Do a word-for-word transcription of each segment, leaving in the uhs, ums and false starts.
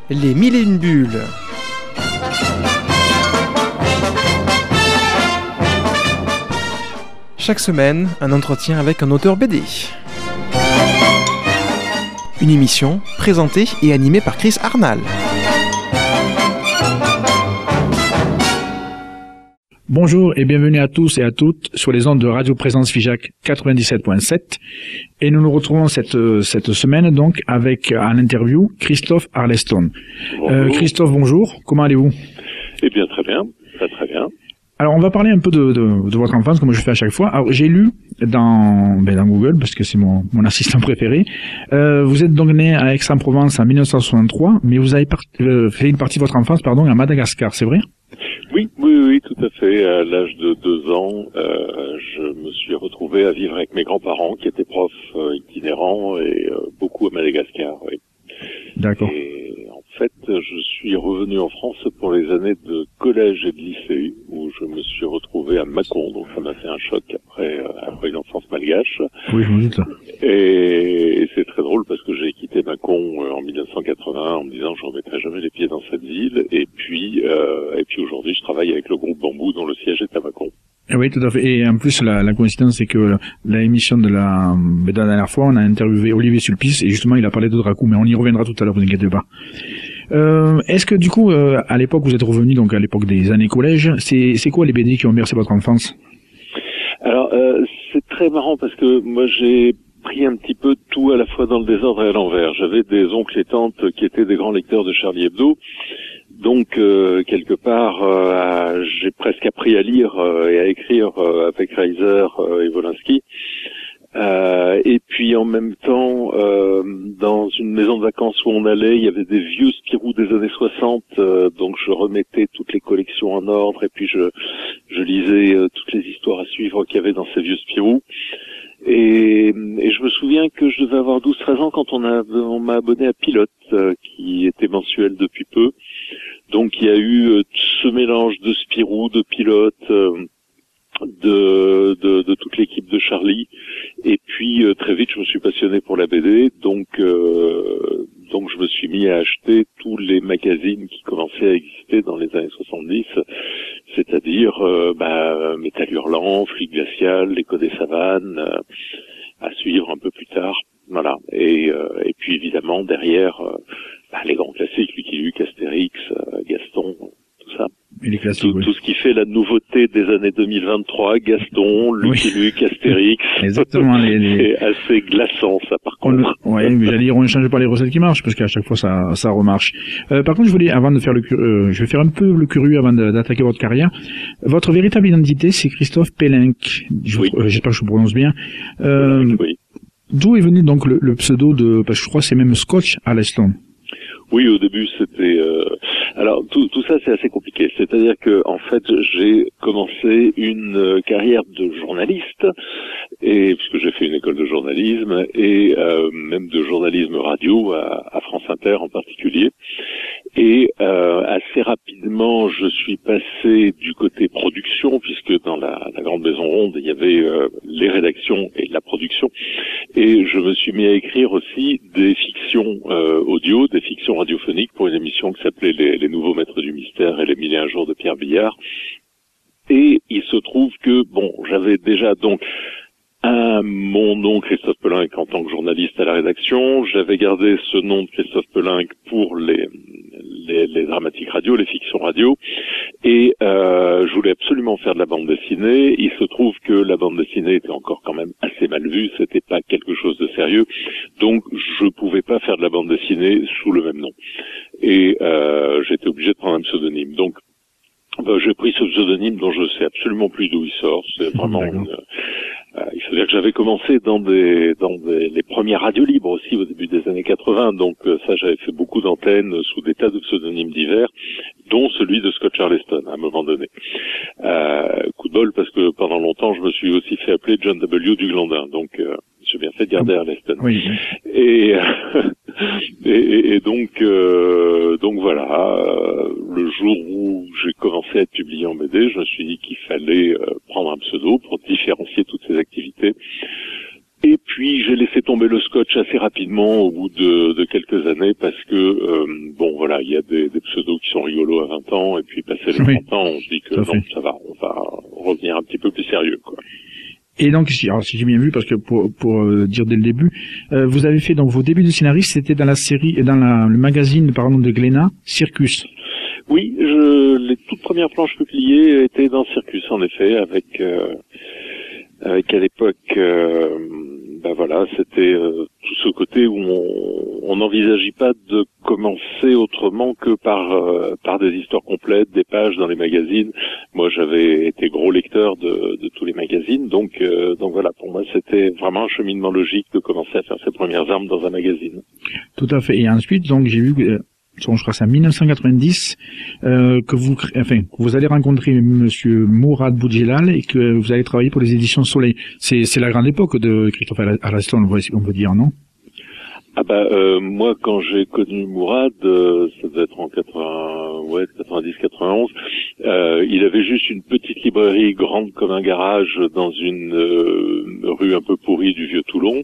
Les mille et une bulles. Chaque semaine, un entretien avec un auteur B D. Une émission présentée et animée par Chris Arnal. Bonjour et bienvenue à tous et à toutes sur les ondes de Radio Présence Figeac quatre-vingt-dix-sept point sept. Et nous nous retrouvons cette, cette semaine donc avec en interview Christophe Arleston. Euh, Christophe, bonjour. Comment allez-vous? Eh bien, très bien. Très très bien. Alors, on va parler un peu de, de, de votre enfance, comme je fais à chaque fois. Alors, j'ai lu dans, ben, dans Google, parce que c'est mon, mon assistant préféré. Euh, vous êtes donc né à Aix-en-Provence en mille neuf cent soixante-trois, mais vous avez part, euh, fait une partie de votre enfance, pardon, à Madagascar, c'est vrai? Oui, oui, oui, tout à fait. À l'âge de deux ans, euh, je me suis retrouvé à vivre avec mes grands-parents, qui étaient profs euh, itinérants et euh, beaucoup à Madagascar. Oui. D'accord. Et en fait, je suis revenu en France pour les années de collège et de lycée, où je me suis retrouvé à Mâcon, donc ça m'a fait un choc après, euh, après une enfance malgache. Oui, je me doute. Et, et c'est très drôle parce que j'ai quitté Mâcon euh, en mille neuf cent quatre-vingts en me disant je ne remettrai jamais les pieds dans cette ville. Et puis, euh, et puis aujourd'hui, je travaille avec le groupe Bambou dont le siège est à Mâcon. Oui, tout à fait. Et en plus, la, la coïncidence, c'est que l'émission de la, de la dernière fois, on a interviewé Olivier Sulpice, et justement, il a parlé de Dracou, mais on y reviendra tout à l'heure, vous inquiétez pas. Euh, est-ce que, du coup, euh, à l'époque, vous êtes revenu, donc à l'époque des années collège, c'est, c'est quoi les B D qui ont bercé votre enfance? Alors, euh, c'est très marrant parce que moi, j'ai pris un petit peu tout à la fois dans le désordre et à l'envers. J'avais des oncles et tantes qui étaient des grands lecteurs de Charlie Hebdo. Donc, euh, quelque part, euh, j'ai presque appris à lire euh, et à écrire euh, avec Reiser euh, et Wolinski. Euh, et puis, en même temps, euh, dans une maison de vacances où on allait, il y avait des vieux Spirou des années soixante, euh, donc je remettais toutes les collections en ordre, et puis je, je lisais euh, toutes les histoires à suivre qu'il y avait dans ces vieux Spirou. Et, et je me souviens que je devais avoir douze treize ans quand on, a, on m'a abonné à Pilote, euh, qui était mensuel depuis peu. Donc il y a eu euh, ce mélange de Spirou, de Pilote, euh, de, de, de toute l'équipe de Charlie. Et puis euh, très vite je me suis passionné pour la B D, donc euh, donc je me suis mis à acheter tous les magazines qui commençaient à exister dans les années soixante-dix, c'est-à-dire euh, bah, Métal Hurlant, Flic Glacial, L'Écho des Savanes, euh, à suivre un peu plus tard. Voilà. Et, euh, et puis évidemment derrière euh, bah, les grands classiques, Lucky Luke, Astérix, euh, Gaston, tout ça. Et les classiques, tout, oui. tout ce qui fait la nouveauté des années deux mille vingt-trois, Gaston, Lucky Oui. Luke, Astérix. Exactement. Les, les... C'est assez glaçant, ça, par On, contre. ouais, mais j'allais dire, on ne change pas les recettes qui marchent, parce qu'à chaque fois, ça, ça remarche. Euh, par contre, je voulais, avant de faire le, euh, je vais faire un peu le curieux avant de, d'attaquer votre carrière. Votre véritable identité, c'est Christophe Pellenc. Je, Oui. euh, j'espère que je vous prononce bien. Euh, Oui. D'où est venu donc le, le pseudo de, parce que je crois que c'est même Scotch Arleston. Oui, au début, c'était... Euh... Alors, tout, tout ça, c'est assez compliqué. C'est-à-dire que, en fait, j'ai commencé une euh, carrière de journaliste, et puisque j'ai fait une école de journalisme, et euh, même de journalisme radio, à, à France Inter en particulier. Et euh, assez rapidement, je suis passé du côté production, puisque dans la, la grande maison ronde, il y avait euh, les rédactions et la production. Et je me suis mis à écrire aussi des fictions euh, audio, des fictions radiophoniques pour une émission qui s'appelait les, les Nouveaux Maîtres du Mystère et les Mille et un Jours de Pierre Billard. Et il se trouve que, bon, j'avais déjà donc un, mon nom Christophe Pellenc en tant que journaliste à la rédaction. J'avais gardé ce nom de Christophe Pellenc pour les, les, les dramatiques radio, les fictions radio. Et euh, je voulais absolument faire de la bande dessinée. Il se trouve que la bande dessinée était encore quand même assez mal vue. C'était pas quelque chose de sérieux. Donc je pouvais pas faire de la bande dessinée sous le même nom. Et euh, j'étais obligé de prendre un pseudonyme. Donc ben, j'ai pris ce pseudonyme dont je sais absolument plus d'où il sort. C'est vraiment une, euh, il faut dire que j'avais commencé dans des dans des, les premières radios libres aussi au début des années quatre-vingts. Donc euh, ça, j'avais fait beaucoup d'antennes sous des tas de pseudonymes divers, dont celui de Scott Charleston à un moment donné. Euh, coup de bol parce que pendant longtemps, je me suis aussi fait appeler John W. du Glandin. Donc euh, j'ai bien fait de garder Arleston. Oui. Et, et, et, et donc, euh, donc voilà, euh, le jour où j'ai commencé à être publié en B D, je me suis dit qu'il fallait euh, prendre un pseudo pour différencier toutes ces activités. Et puis j'ai laissé tomber le scotch assez rapidement au bout de, de quelques années parce que euh, bon voilà, il y a des, des pseudos qui sont rigolos à vingt ans et puis passé les oui. trente ans, on se dit que non, ça va, on va revenir un petit peu plus sérieux, quoi. Et donc, si, alors, si j'ai bien vu, parce que pour, pour euh, dire dès le début, euh, vous avez fait donc vos débuts de scénariste, c'était dans la série, dans la, le magazine, pardon, de Glénat, Circus. Oui, je, les toutes premières planches publiées étaient dans Circus, en effet, avec euh, avec à l'époque, euh, ben voilà, c'était euh, tout ce côté où on n'envisageait pas de commencer autrement que par euh, par des histoires complètes, des pages dans les magazines. Moi, j'avais été gros lecteur de, de tous les magazines, donc euh, donc voilà, pour moi, c'était vraiment un cheminement logique de commencer à faire ses premières armes dans un magazine. Tout à fait. Et ensuite, donc, j'ai vu que euh, je crois que c'est en mille neuf cent quatre-vingt-dix euh, que vous, enfin, que vous allez rencontrer Monsieur Mourad Boudjelal et que vous allez travailler pour les éditions Soleil. C'est, c'est la grande époque de Christophe Alaston, on peut dire, non? Ah bah euh, moi quand j'ai connu Mourad, euh, ça devait être en quatre-vingts, ouais, quatre-vingt-dix quatre-vingt-onze, euh, il avait juste une petite librairie grande comme un garage dans une euh, rue un peu pourrie du vieux Toulon.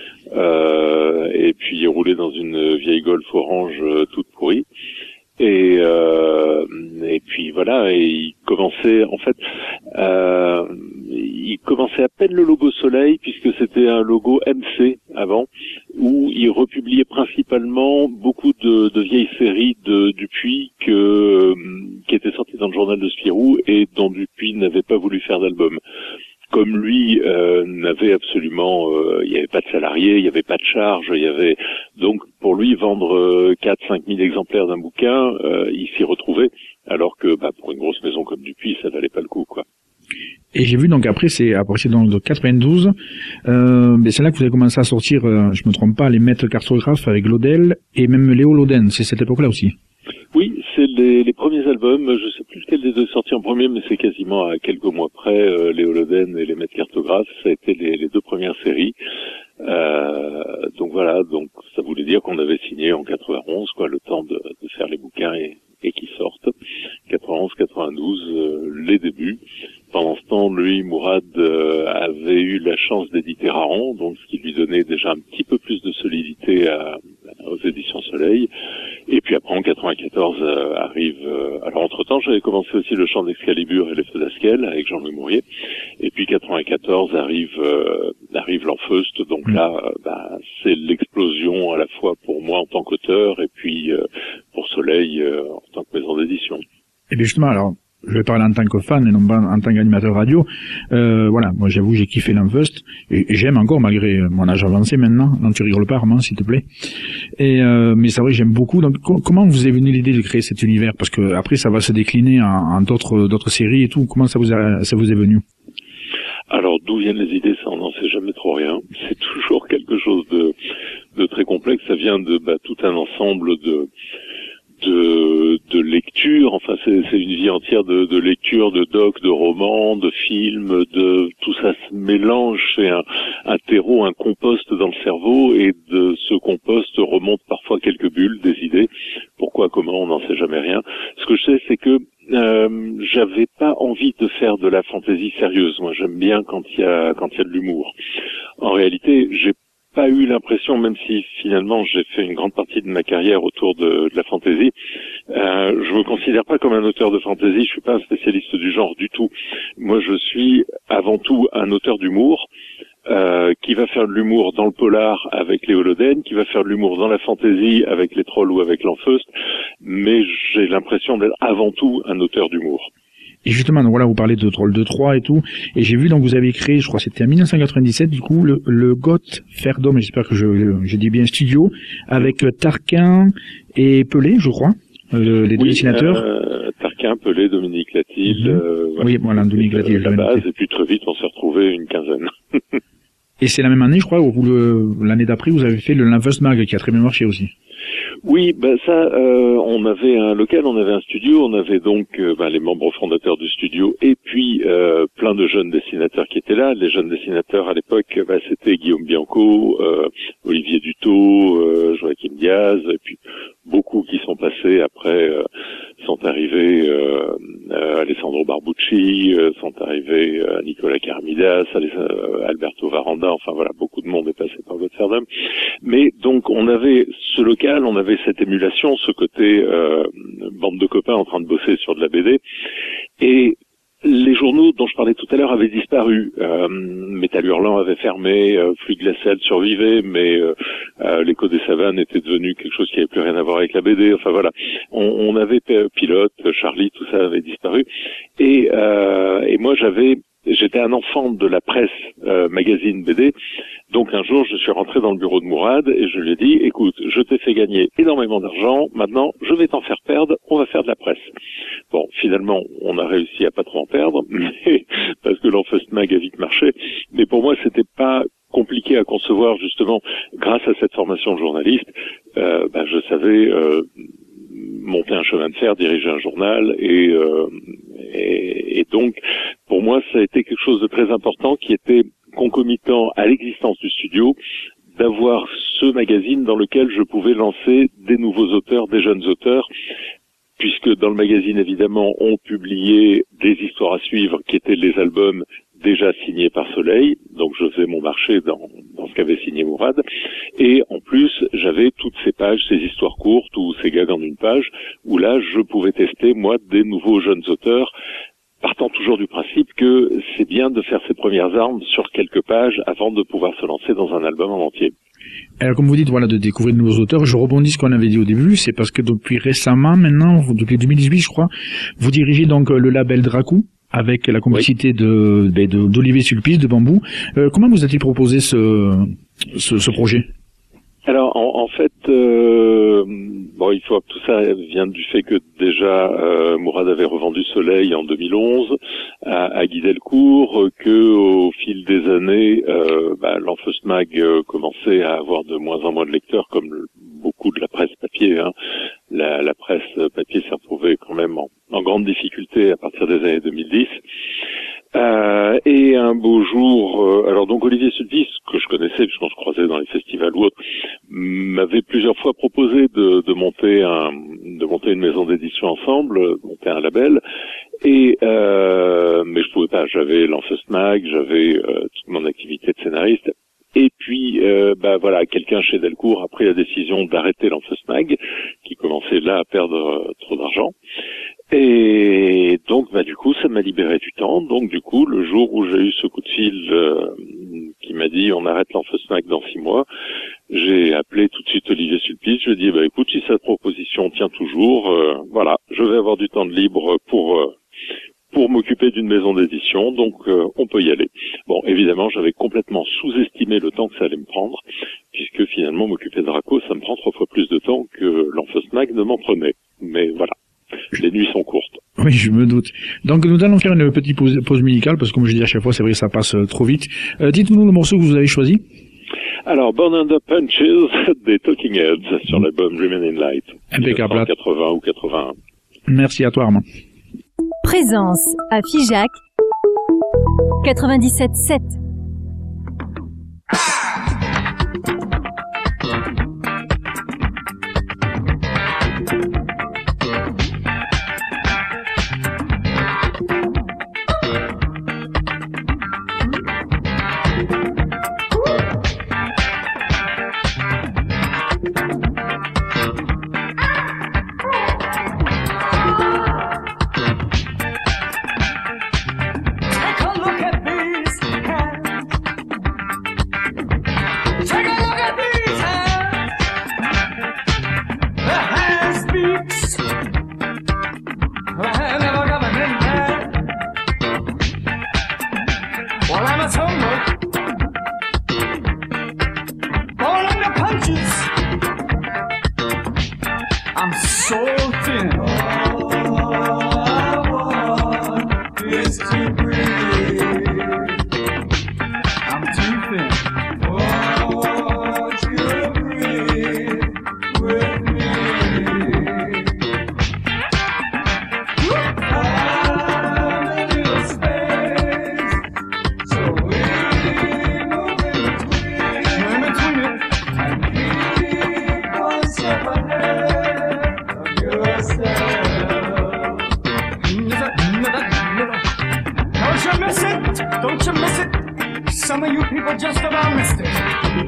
Euh, et puis il roulait dans une vieille Golf orange euh, toute pourrie. Et euh, et puis voilà, et il commençait en fait, euh, il commençait à peine le logo Soleil puisque c'était un logo M C avant, où il republiait principalement beaucoup de, de vieilles séries de Dupuis que qui étaient sorties dans le journal de Spirou et dont Dupuis n'avait pas voulu faire d'album. Comme lui euh, n'avait absolument, euh, il n'y avait pas de salariés, il n'y avait pas de charge, il y avait donc pour lui vendre euh, quatre cinq mille exemplaires d'un bouquin, euh, il s'y retrouvait, alors que bah, pour une grosse maison comme Dupuis, ça valait pas le coup, quoi. Et j'ai vu donc après c'est après c'est donc de quatre-vingt-douze, euh, mais c'est là que vous avez commencé à sortir, euh, je me trompe pas, les maîtres cartographes avec Lodel et même Léo Loden, c'est cette époque-là aussi. Oui, c'est les, les premiers albums, je sais plus lequel des deux est sorti en premier, mais c'est quasiment à quelques mois près, euh, Léo Loden et les maîtres cartographes, ça a été les, les deux premières séries. Euh, donc voilà, donc ça voulait dire qu'on avait signé en quatre-vingt-onze, quoi, le temps de, de faire les bouquins et, et qu'ils sortent. quatre-vingt-onze quatre-vingt-douze, euh, les débuts. Pendant ce temps, lui, Mourad, euh, avait eu la chance d'éditer Raon, donc ce qui lui donnait déjà un petit peu plus de solidité à, aux éditions Soleil. Et puis après, en quatre-vingt-quatorze, euh, arrive... Euh, alors, entre-temps, j'avais commencé aussi le chant d'Excalibur et les feux d'Askel avec Jean-Louis Mourier. Et puis, quatre-vingt-quatorze, arrive euh, arrive l'Enfeust. Donc mmh. là, euh, bah, c'est l'explosion à la fois pour moi en tant qu'auteur et puis euh, pour Soleil euh, en tant que maison d'édition. Et bien justement, alors... je vais parler en tant que fan et non pas en tant qu'animateur radio. Euh, voilà, moi j'avoue j'ai kiffé l'Enfeust et, et j'aime encore malgré mon âge avancé maintenant. Non, tu rigoles pas, Armand, s'il te plaît. Et euh, mais c'est vrai que j'aime beaucoup. Donc co- comment vous est venue l'idée de créer cet univers? Parce que après ça va se décliner en, en d'autres d'autres séries et tout. Comment ça vous a, ça vous est venu? Alors d'où viennent les idées, ça on n'en sait jamais trop rien. C'est toujours quelque chose de de très complexe. Ça vient de bah, tout un ensemble de de de lecture, enfin c'est c'est une vie entière de de lecture, de docs, de romans, de films, de tout ça se mélange, c'est un un terreau, un compost dans le cerveau, et de ce compost remontent parfois quelques bulles, des idées. Pourquoi, comment, on n'en sait jamais rien. Ce que je sais, c'est que euh, j'avais pas envie de faire de la fantaisie sérieuse. Moi, j'aime bien quand il y a quand il y a de l'humour. En réalité, j'ai pas eu l'impression, même si finalement j'ai fait une grande partie de ma carrière autour de, de la fantaisie, euh, je me considère pas comme un auteur de fantaisie, je suis pas un spécialiste du genre du tout. Moi je suis avant tout un auteur d'humour, euh, qui va faire de l'humour dans le polar avec Léo Loden, qui va faire de l'humour dans la fantaisie avec les trolls ou avec l'Enfeust, mais j'ai l'impression d'être avant tout un auteur d'humour. Et justement, donc voilà, vous parlez de Troll de Troie et tout, et j'ai vu donc vous avez créé, je crois que c'était en mille neuf cent quatre-vingt-dix-sept, du coup, le, le Goth Ferdom, j'espère que je, je dis bien studio, avec Tarquin et Pelé, je crois, euh, les deux oui, dessinateurs. Euh, Tarquin, Pelé, Dominique Latil, mmh. euh, voilà. Oui, voilà, Dominique Latil, euh, la base, et puis très vite on s'est retrouvé une quinzaine. Et c'est la même année, je crois, où le, l'année d'après, vous avez fait le L'Enfeust Mag, qui a très bien marché aussi. Oui, ben ça, euh, on avait un local, on avait un studio, on avait donc euh, ben, les membres fondateurs du studio et puis euh, plein de jeunes dessinateurs qui étaient là. Les jeunes dessinateurs à l'époque, ben, c'était Guillaume Bianco, euh, Olivier Dutot, euh, Joachim Diaz, et puis beaucoup qui sont passés après euh, sont arrivés euh, euh, Alessandro Barbucci, euh, sont arrivés euh, Nicolas Carmidas, euh, Alberto Varanda, enfin voilà, beaucoup de monde est passé par Gottferdam. Mais donc on avait ce local, on avait cette émulation, ce côté euh, bande de copains en train de bosser sur de la B D, et les journaux dont je parlais tout à l'heure avaient disparu. Euh, Métal Hurlant avait fermé, euh, Flux Glacial survivait, mais euh, euh, l'écho des savanes était devenu quelque chose qui n'avait plus rien à voir avec la B D. Enfin voilà, on, on avait Pilote, Charlie, tout ça avait disparu. Et, euh, et moi j'avais, j'étais un enfant de la presse euh, magazine B D. Donc un jour, je suis rentré dans le bureau de Mourad et je lui ai dit, écoute, je t'ai fait gagner énormément d'argent, maintenant je vais t'en faire perdre, on va faire de la presse. Bon, finalement, on a réussi à pas trop en perdre, mais, parce que l'Enfest Mag a vite marché, mais pour moi, c'était pas compliqué à concevoir, justement, grâce à cette formation de journaliste, euh, ben, je savais euh, monter un chemin de fer, diriger un journal, et, euh, et, et donc, pour moi, ça a été quelque chose de très important qui était concomitant à l'existence du studio, d'avoir ce magazine dans lequel je pouvais lancer des nouveaux auteurs, des jeunes auteurs, puisque dans le magazine, évidemment, on publiait des histoires à suivre qui étaient les albums déjà signés par Soleil, donc je faisais mon marché dans, dans ce qu'avait signé Mourad, et en plus, j'avais toutes ces pages, ces histoires courtes ou ces gags en une page, où là, je pouvais tester, moi, des nouveaux jeunes auteurs, partant toujours du principe que c'est bien de faire ses premières armes sur quelques pages avant de pouvoir se lancer dans un album en entier. Alors, comme vous dites, voilà, de découvrir de nouveaux auteurs, je rebondis sur ce qu'on avait dit au début, c'est parce que depuis récemment, maintenant, depuis deux mille dix-huit, je crois, vous dirigez donc le label Dracou, avec la complicité oui. de, de, d'Olivier Sulpice, de Bambou. Euh, comment vous a-t-il proposé ce, ce, ce projet? Alors, en, en fait, euh, bon, il faut tout ça vient du fait que déjà euh, Mourad avait revendu Soleil en deux mille onze à, à Guy Delcourt, que au fil des années, euh, bah, l'Enfest Mag euh, commençait à avoir de moins en moins de lecteurs, comme le, beaucoup de la presse papier. Hein. La, la presse papier s'est retrouvée quand même en, en grande difficulté à partir des années deux mille dix. Euh, et un beau jour, euh, alors donc Olivier Sulpice, que je connaissais puisqu'on se croisait dans les festivals ou autres, m'avait plusieurs fois proposé de, de monter un, de monter une maison d'édition ensemble, de monter un label. Et euh, mais je pouvais pas. J'avais l'Enfest Mag, j'avais euh, toute mon activité de scénariste. Et puis, euh, bah voilà, quelqu'un chez Delcourt a pris la décision d'arrêter l'Enfest Mag, qui commençait là à perdre euh, trop d'argent. Et donc, bah du coup, ça m'a libéré du temps. Donc, du coup, le jour où j'ai eu ce coup de fil euh, qui m'a dit on arrête l'Enfest Mag dans six mois, j'ai appelé tout de suite Olivier Sulpice. Je lui ai dit bah écoute, si cette proposition tient toujours, euh, voilà, je vais avoir du temps de libre pour euh, pour m'occuper d'une maison d'édition, donc euh, on peut y aller. Bon, évidemment, j'avais complètement sous-estimé le temps que ça allait me prendre, puisque finalement, m'occuper de Draco, ça me prend trois fois plus de temps que l'Enfest Mag ne m'en prenait. Mais voilà, les nuits sont courtes. Oui, je me doute. Donc, nous allons faire une petite pause, pause musicale, parce que comme je dis à chaque fois, c'est vrai que ça passe euh, trop vite. Euh, dites-nous le morceau que vous avez choisi. Alors, Born Under Punches des Talking Heads sur l'album Remaining Light. Impeccable. quatre-vingts ou quatre-vingt-un. Merci à toi, Armand. Présence à Figeac quatre-vingt-dix-sept sept. Space, so we Some of you people just about missed it.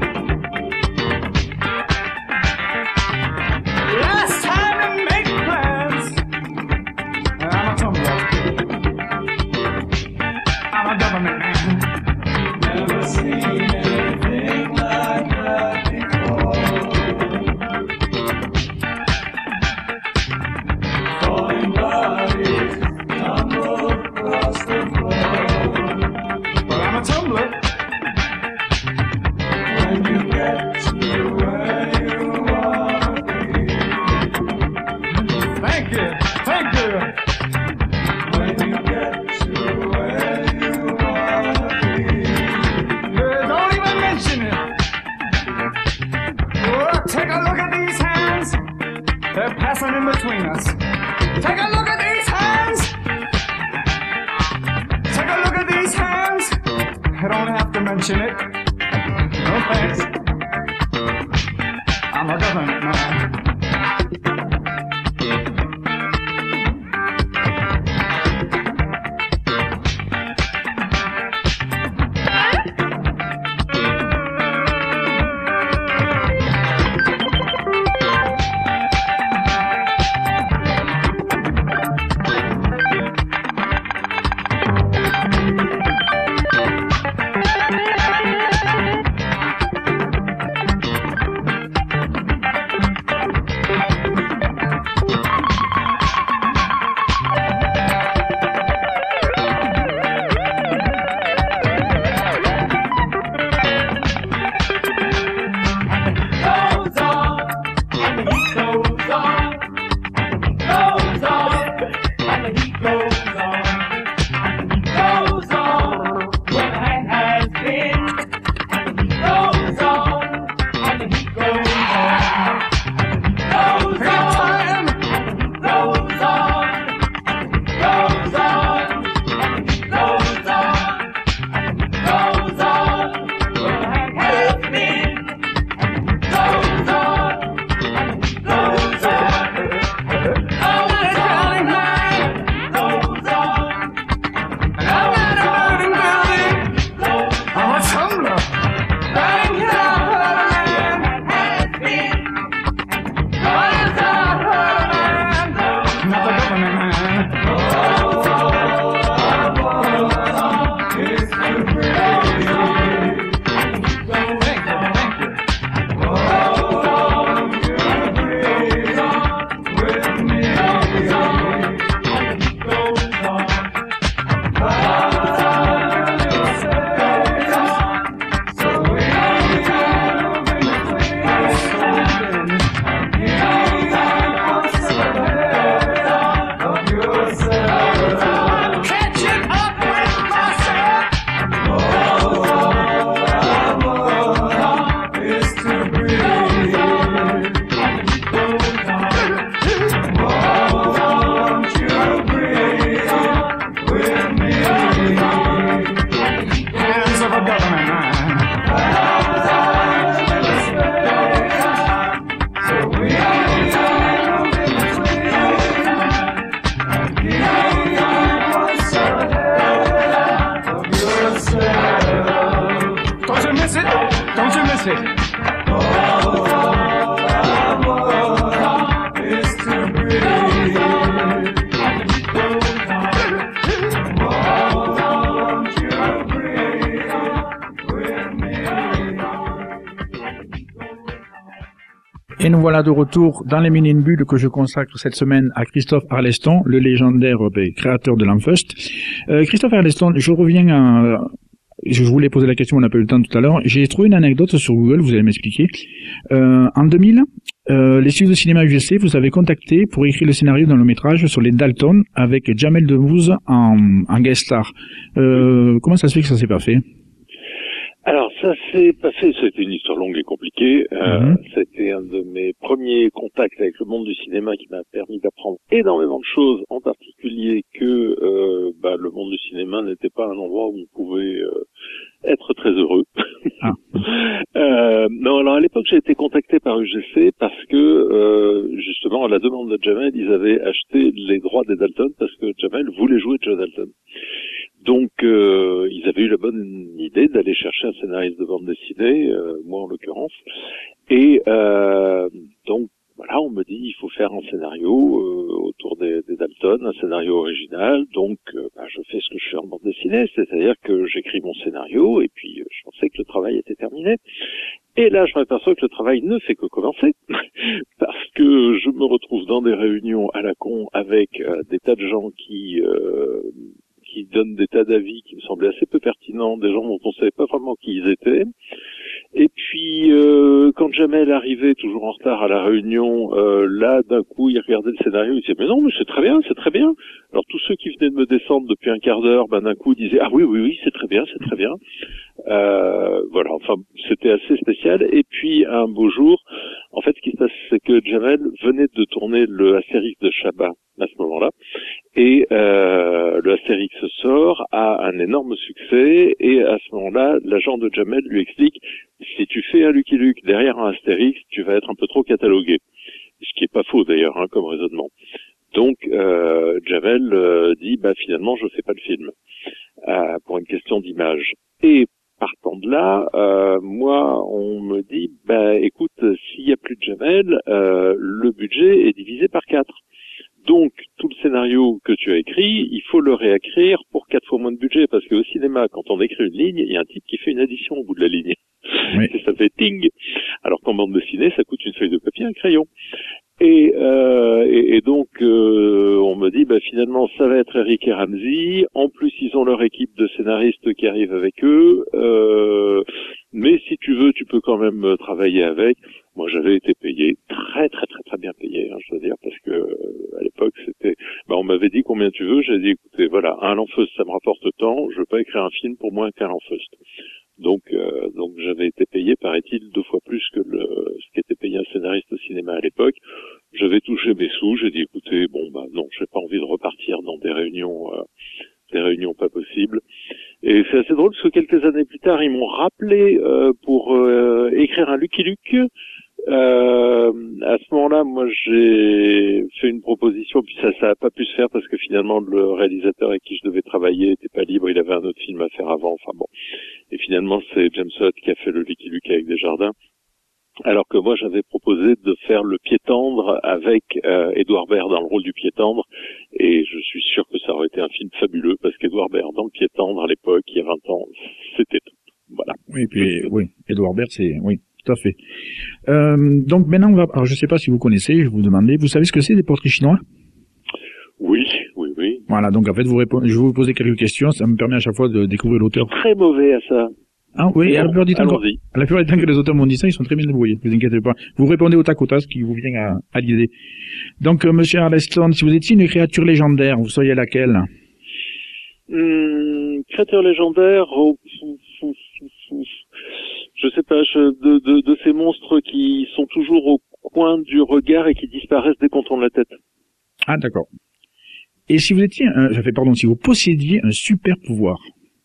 Last time to make plans. I'm a tumbler. I'm a government man. Never seen anything like that before. Falling bodies tumble across the floor. Well, I'm a tumbler. When you get to where you wanna be. Thank you, thank you. When you get to where you wanna be. Yeah, don't even mention it. Oh, take a look at these hands. They're passing in between us. Take a look at these hands. Take a look at these hands. I don't have to mention it. No thanks. I'm a government man. Et nous voilà de retour dans les mini bulles que je consacre cette semaine à Christophe Arleston, le légendaire euh, créateur de l'Enfust. Euh, Christophe Arleston, je reviens à... Je voulais poser la question, on n'a pas eu le temps tout à l'heure. J'ai trouvé une anecdote sur Google, vous allez m'expliquer. Euh, en deux mille, euh, les studios de cinéma U G C vous avez contacté pour écrire le scénario d'un long métrage sur les Dalton avec Jamel Debbouze en, en guest star. Euh, comment ça se fait que ça s'est pas fait? Alors ça s'est passé, c'était une histoire longue et compliquée. Euh, mmh. C'était un de mes premiers contacts avec le monde du cinéma qui m'a permis d'apprendre énormément de choses, en particulier que euh, bah, le monde du cinéma n'était pas un endroit où on pouvait euh, être très heureux. Ah. euh, non, alors à l'époque j'ai été contacté par U G C parce que euh, justement à la demande de Jamel, ils avaient acheté les droits des Dalton parce que Jamel voulait jouer Joe Dalton. Donc, euh, ils avaient eu la bonne idée d'aller chercher un scénariste de bande dessinée, euh, moi en l'occurrence. Et euh, donc, voilà, on me dit il faut faire un scénario euh, autour des, des Dalton, un scénario original. Donc, euh, bah, je fais ce que je fais en bande dessinée, c'est-à-dire que j'écris mon scénario et puis euh, je pensais que le travail était terminé. Et là, je m'aperçois que le travail ne fait que commencer, parce que je me retrouve dans des réunions à la con avec euh, des tas de gens qui euh, qui donnent des tas d'avis qui me semblaient assez peu pertinents, des gens dont on ne savait pas vraiment qui ils étaient. Et puis, euh, quand Jamel arrivait, toujours en retard à la réunion, euh, là, d'un coup, il regardait le scénario, il disait « Mais non, mais c'est très bien, c'est très bien !» Alors, tous ceux qui venaient de me descendre depuis un quart d'heure, ben, d'un coup, disaient « Ah oui, oui, oui, c'est très bien, c'est très bien !» Euh, voilà, enfin, c'était assez spécial. Et puis, un beau jour, en fait, ce qui se passe, c'est que Jamel venait de tourner le Astérix de Chabat à ce moment-là. Et euh, le Astérix sort, a un énorme succès, et à ce moment-là, l'agent de Jamel lui explique « Si tu fais un Lucky Luke derrière un Astérix, tu vas être un peu trop catalogué. » Ce qui est pas faux d'ailleurs, hein, comme raisonnement. Donc, euh, Jamel euh, dit bah, « Finalement, je fais pas le film, euh, pour une question d'image. » Et partant de là, euh, moi, on me dit bah, « Écoute, s'il y a plus de Jamel, euh, le budget est divisé par quatre. » Donc, tout le scénario que tu as écrit, il faut le réécrire pour quatre fois moins de budget, parce qu'au cinéma, quand on écrit une ligne, il y a un type qui fait une addition au bout de la ligne. Oui. Et ça fait ting. Alors qu'en bande dessinée, ça coûte une feuille de papier et un crayon. Et, euh, et, et donc, euh, on me dit, bah, finalement, ça va être Eric et Ramsey. En plus, ils ont leur équipe de scénaristes qui arrive avec eux. Euh, mais si tu veux, tu peux quand même travailler avec. Moi, j'avais été payé très, très, très, très bien payé, hein, je dois dire, parce que euh, à l'époque, c'était... Bah, on m'avait dit combien tu veux. J'ai dit, écoutez, voilà, un Lanfeust, ça me rapporte tant. Je veux pas écrire un film pour moins qu'un Lanfeust. Donc, euh, donc j'avais été payé, paraît-il, deux fois plus que le, ce qu'était payé un scénariste au cinéma à l'époque. J'avais touché mes sous. J'ai dit, écoutez, bon, bah non, j'ai pas envie de repartir dans des réunions, euh, des réunions pas possibles. Et c'est assez drôle parce que quelques années plus tard, ils m'ont rappelé euh, pour euh, écrire un Lucky Luke. Euh, à ce moment-là, moi, j'ai fait une proposition, puis ça, ça a pas pu se faire parce que finalement, le réalisateur avec qui je devais travailler était pas libre, il avait un autre film à faire avant, enfin bon. Et finalement, c'est James Hutt qui a fait le Lucky Luke avec Desjardins. Alors que moi, j'avais proposé de faire le pied tendre avec euh, Édouard Baird dans le rôle du pied tendre, et je suis sûr que ça aurait été un film fabuleux parce qu'Édouard Baird dans le pied tendre à l'époque, il y a vingt ans, c'était tout. Voilà. Oui, puis oui, Édouard Baird, c'est oui. Tout à fait. Euh, donc maintenant, on va. Alors, je sais pas si vous connaissez. Je vais vous demander. Vous savez ce que c'est des portraits chinois? Oui, oui, oui. Voilà. Donc en fait, vous répondez. Je vais vous poser quelques questions. Ça me permet à chaque fois de découvrir l'auteur. Très mauvais à ça. Ah oui. À la plupart du temps, à la plupart du temps que les auteurs m'ont dit ça, ils sont très bien débrouillés. Ne vous inquiétez pas. Vous répondez au tac au tac, ce qui vous vient à, à l'idée. Donc, euh, Monsieur Arleston, si vous étiez une créature légendaire, vous seriez laquelle? Hum, créature légendaire. Oh, fou, fou, fou, fou. Je sais pas, je, de, de, de ces monstres qui sont toujours au coin du regard et qui disparaissent dès qu'on tourne la tête. Ah, d'accord. Et si vous étiez, un, ça fait pardon, si vous possédiez un super pouvoir?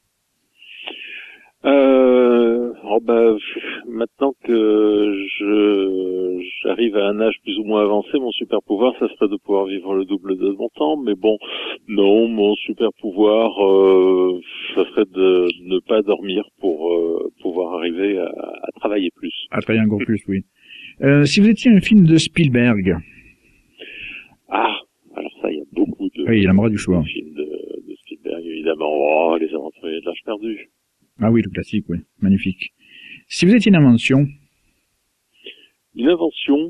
Euh, oh bah, maintenant que je, j'arrive à un âge plus ou moins avancé, mon super pouvoir, ça serait de pouvoir vivre le double de mon temps. Mais bon, non, mon super pouvoir, euh, ça serait de ne pas dormir pour euh, pouvoir arriver à, à travailler plus. À travailler encore plus, oui. Euh, si vous étiez un film de Spielberg? Ah, alors ça, il y a beaucoup de, oui, il aimera du choix. de films de, de Spielberg, évidemment. Oh, Les Aventuriers de l'Arche perdue. Ah oui, le classique, oui. Magnifique. Si vous étiez une invention? Une invention?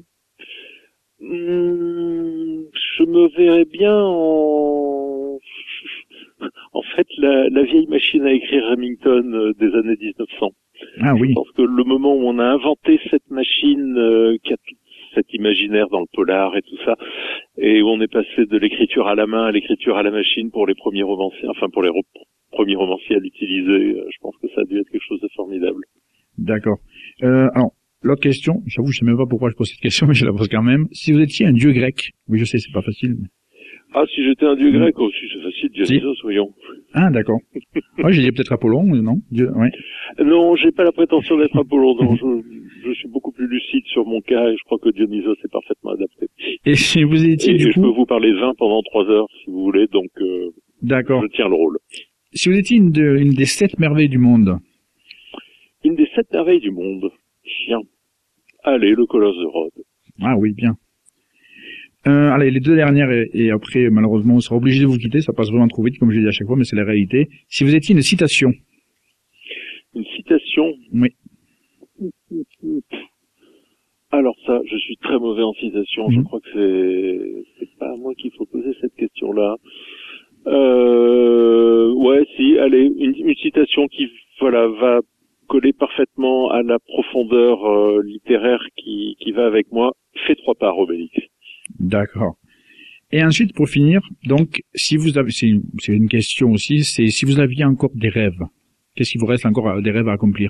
Hum, je me verrais bien en... En fait, la, la vieille machine à écrire Remington euh, des années dix-neuf cents. Ah oui. Je pense que le moment où on a inventé cette machine euh, qui a tout cet imaginaire dans le polar et tout ça, et où on est passé de l'écriture à la main à l'écriture à la machine pour les premiers romanciers, enfin pour les ro- premiers romanciers à l'utiliser, je pense que ça a dû être quelque chose de formidable. D'accord. Euh, alors, l'autre question, j'avoue, je sais même pas pourquoi je pose cette question, mais je la pose quand même. Si vous étiez un dieu grec, oui, je sais, c'est pas facile. Mais... Ah, si j'étais un dieu grec, oh, si c'est facile, Dionysos, si. Voyons. Ah, d'accord. Ouais, j'ai dit peut-être Apollon, non? Dieu, ouais. Non, j'ai pas la prétention d'être Apollon, non, je, je suis beaucoup plus lucide sur mon cas et je crois que Dionysos est parfaitement adapté. Et si vous étiez, et, du et coup... je peux vous parler vin pendant trois heures, si vous voulez, donc, euh, d'accord. Je tiens le rôle. Si vous étiez une, de, une des sept merveilles du monde. Une des sept merveilles du monde. Tiens. Allez, le Colosse de Rhodes. Ah oui, bien. Euh, allez, les deux dernières, et, et après, malheureusement, on sera obligé de vous quitter. Ça passe vraiment trop vite, comme je dis à chaque fois, mais c'est la réalité. Si vous étiez une citation. Une citation? Oui. Alors ça, je suis très mauvais en citation. Mmh. Je crois que c'est c'est pas à moi qu'il faut poser cette question-là. Euh, ouais, si, allez, une, une citation qui, voilà, va coller parfaitement à la profondeur euh, littéraire qui qui va avec moi. Fais trois pas, Obélix. D'accord. Et ensuite, pour finir, donc, si vous avez, c'est une, c'est une question aussi, c'est si vous aviez encore des rêves, qu'est-ce qu'il vous reste encore des rêves à accomplir?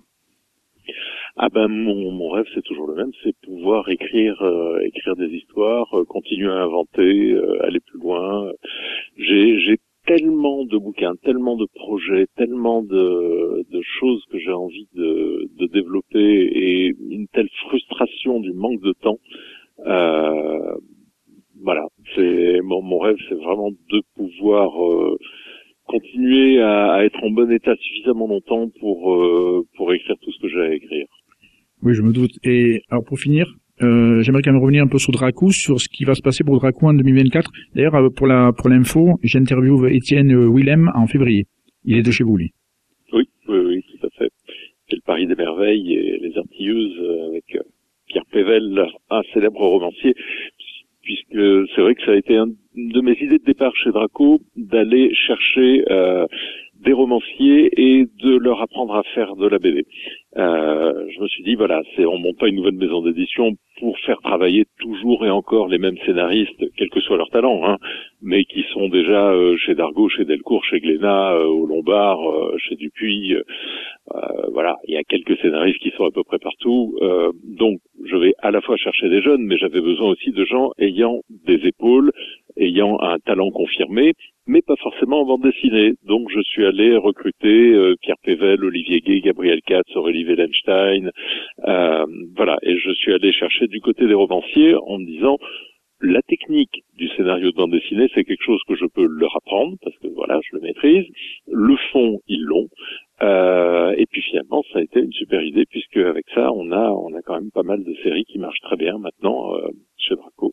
Ah ben mon, mon rêve c'est toujours le même, c'est pouvoir écrire euh, écrire des histoires, euh, continuer à inventer, euh, aller plus loin. J'ai j'ai tellement de bouquins, tellement de projets, tellement de de choses que j'ai envie de de développer et une telle frustration du manque de temps. Euh, voilà, c'est mon mon rêve, c'est vraiment de pouvoir euh, continuer à, à être en bon état suffisamment longtemps pour euh, pour écrire tout ce que j'ai à écrire. Oui, je me doute. Et alors pour finir, euh, j'aimerais quand même revenir un peu sur Dracou, sur ce qui va se passer pour Dracou en deux mille vingt-quatre. D'ailleurs, pour la pour l'info, j'interviewe Étienne Willem en février. Il est de chez vous, lui. Oui, oui, oui, tout à fait. C'est le Paris des merveilles et les artilleuses avec Pierre Pével, un célèbre romancier, puisque c'est vrai que ça a été une de mes idées de départ chez Draco d'aller chercher euh, des romanciers et de leur apprendre à faire de la B D. Euh, je me suis dit, voilà, c'est on monte pas une nouvelle maison d'édition pour faire travailler toujours et encore les mêmes scénaristes, quel que soit leur talent, hein, mais qui sont déjà euh, chez Dargaud, chez Delcourt, chez Glénat, euh, au Lombard, euh, chez Dupuis. Euh, voilà, il y a quelques scénaristes qui sont à peu près partout. Euh, donc, je vais à la fois chercher des jeunes, mais j'avais besoin aussi de gens ayant des épaules, ayant un talent confirmé, mais pas forcément en bande dessinée. Donc je suis allé recruter euh, Pierre Pével, Olivier Gay, Gabriel Katz, Aurélie Wellenstein, euh, voilà, et je suis allé chercher du côté des romanciers en me disant la technique du scénario de bande dessinée, c'est quelque chose que je peux leur apprendre parce que voilà, je le maîtrise. Le fond, ils l'ont. Euh, et puis finalement, ça a été une super idée puisque avec ça, on a on a quand même pas mal de séries qui marchent très bien maintenant euh, chez Draco.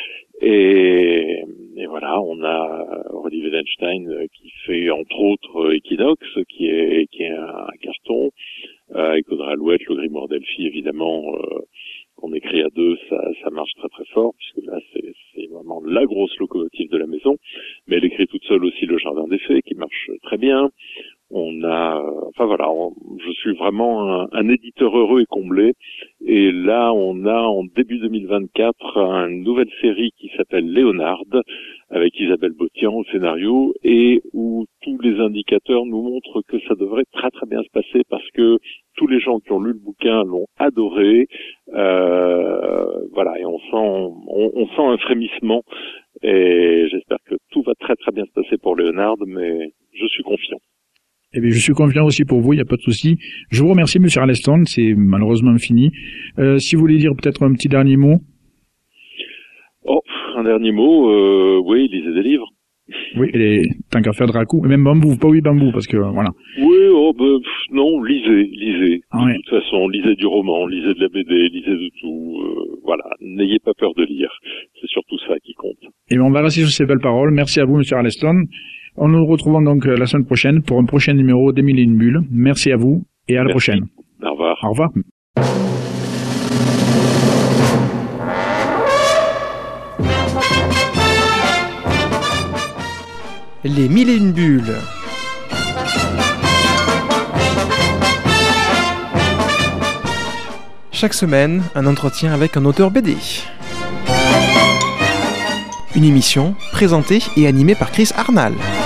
Et, et voilà, on a Aurélie Wellenstein qui fait entre autres Equinox, qui est qui est un, un carton, euh, avec Audrey Alouette, le Grimoire d'Elphie, évidemment, euh, qu'on écrit à deux, ça, ça marche très très fort, puisque là c'est, c'est vraiment la grosse locomotive de la maison. Mais elle écrit toute seule aussi Le Jardin des Fées, qui marche très bien. On a, enfin voilà, on, je suis vraiment un, un éditeur heureux et comblé. Et là, on a en début deux mille vingt-quatre une nouvelle série qui s'appelle Léonard, avec Isabelle Botian au scénario, et où tous les indicateurs nous montrent que ça devrait très très bien se passer parce que tous les gens qui ont lu le bouquin l'ont adoré. Euh, voilà, et on sent, on, on sent un frémissement. Et j'espère que tout va très très bien se passer pour Léonard, mais je suis confiant. Eh bien, je suis confiant aussi pour vous, il n'y a pas de souci. Je vous remercie, Monsieur Arleston, c'est malheureusement fini. Euh, si vous voulez dire peut-être un petit dernier mot. Oh, un dernier mot, euh, oui, lisez des livres. Oui, et tant qu'à faire Dracou, et même Bambou, pas oui Bambou, parce que voilà. Oui, oh, bah, pff, non, lisez, lisez. Ah, ouais. De toute façon, lisez du roman, lisez de la B D, lisez de tout. Euh, voilà, n'ayez pas peur de lire. C'est surtout ça qui compte. Et bien, on va rester sur ces belles paroles. Merci à vous, Monsieur Arleston. On nous retrouvons donc la semaine prochaine pour un prochain numéro des Mille et une Bulles. Merci à vous et à la Merci. prochaine. Au revoir. Au revoir. Les Mille et une Bulles. Chaque semaine, un entretien avec un auteur B D. Une émission présentée et animée par Chris Arnal.